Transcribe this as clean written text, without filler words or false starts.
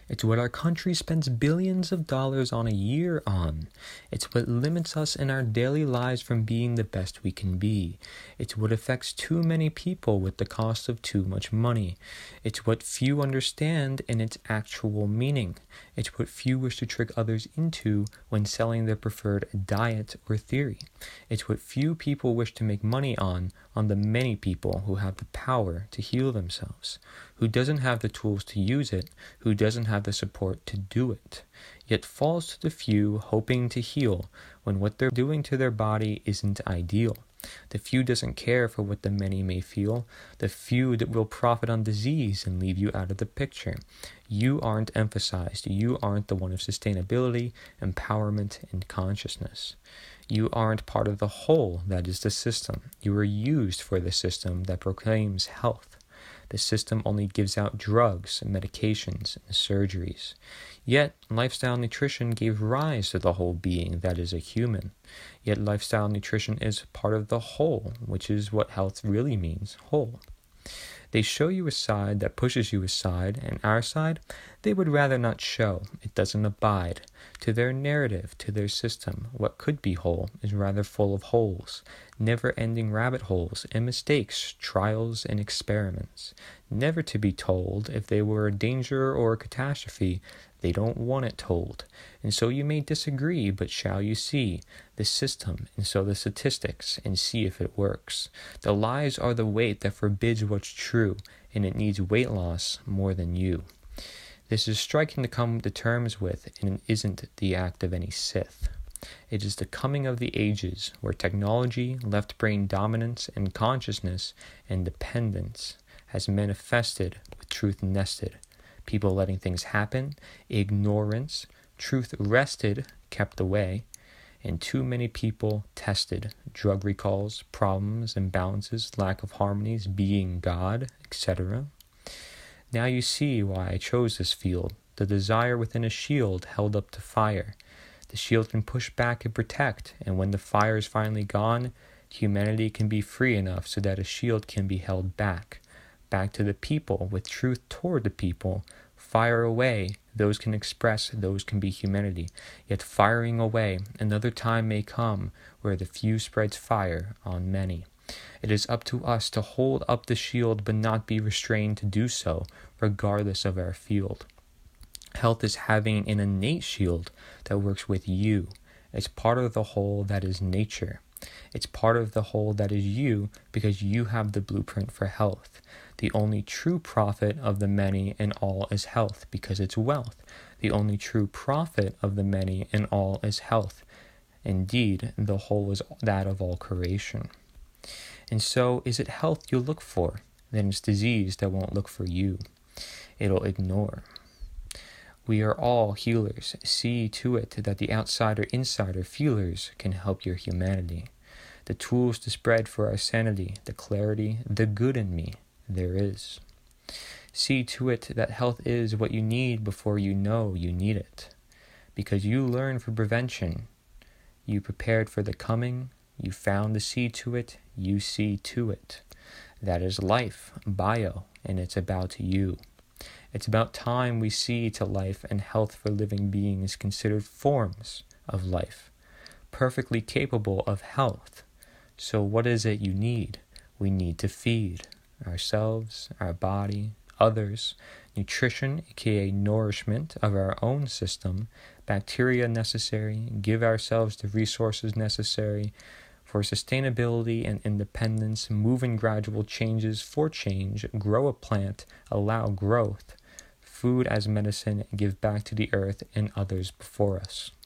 It's what our country spends billions of dollars on a year on. It's what limits us in our daily lives from being the best we can be. It's what affects too many people with the cost of too much money. It's what few understand in its actual meaning. It's what few wish to trick others into when selling their preferred diet or theory. It's what few people wish to make money on the many people who have the power to heal themselves, who doesn't have the tools to use it, who doesn't have the support to do it, yet falls to the few hoping to heal when what they're doing to their body isn't ideal. The few doesn't care for what the many may feel. The few that will profit on disease and leave you out of the picture. You aren't emphasized. You aren't the one of sustainability, empowerment, and consciousness. You aren't part of the whole that is the system. You are used for the system that proclaims health. The system only gives out drugs, medications, and surgeries. Yet, lifestyle nutrition gave rise to the whole being that is a human. Yet, lifestyle nutrition is part of the whole, which is what health really means, whole. They show you a side that pushes you aside, and our side, they would rather not show. It doesn't abide. To their narrative, to their system, what could be whole is rather full of holes, never-ending rabbit holes and mistakes, trials and experiments. Never to be told if they were a danger or a catastrophe. They don't want it told. And so you may disagree, but shall you see the system and so the statistics and see if it works. The lies are the weight that forbids what's true, and it needs weight loss more than you. This is striking to come to terms with, and it isn't the act of any Sith. It is the coming of the ages, where technology, left-brain dominance, and consciousness and dependence has manifested with truth nested. People letting things happen, ignorance, truth rested, kept away, and too many people tested, drug recalls, problems, imbalances, lack of harmonies, being God, etc. Now you see why I chose this field, the desire within a shield held up to fire. The shield can push back and protect, and when the fire is finally gone, humanity can be free enough so that a shield can be held back to the people, with truth toward the people. Fire away, those can express, those can be humanity. Yet firing away, another time may come where the few spreads fire on many. It is up to us to hold up the shield but not be restrained to do so, regardless of our field. Health is having an innate shield that works with you. It's part of the whole that is nature. It's part of the whole that is you because you have the blueprint for health. The only true profit of the many and all is health because it's wealth. The only true profit of the many and all is health. Indeed, the whole is that of all creation. And so, is it health you look for? Then it's disease that won't look for you. It'll ignore. We are all healers. See to it that the outsider-insider feelers can help your humanity. The tools to spread for our sanity, the clarity, the good in me, there is. See to it that health is what you need before you know you need it. Because you learn for prevention. You prepared for the coming. You found the see to it. You see to it. That is life, bio, and it's about you. It's about time we see to life and health for living beings considered forms of life, perfectly capable of health. So what is it you need? We need to feed ourselves, our body, others, nutrition, aka nourishment of our own system, bacteria necessary, give ourselves the resources necessary for sustainability and independence, move in gradual changes for change, grow a plant, allow growth, food as medicine, give back to the earth and others before us.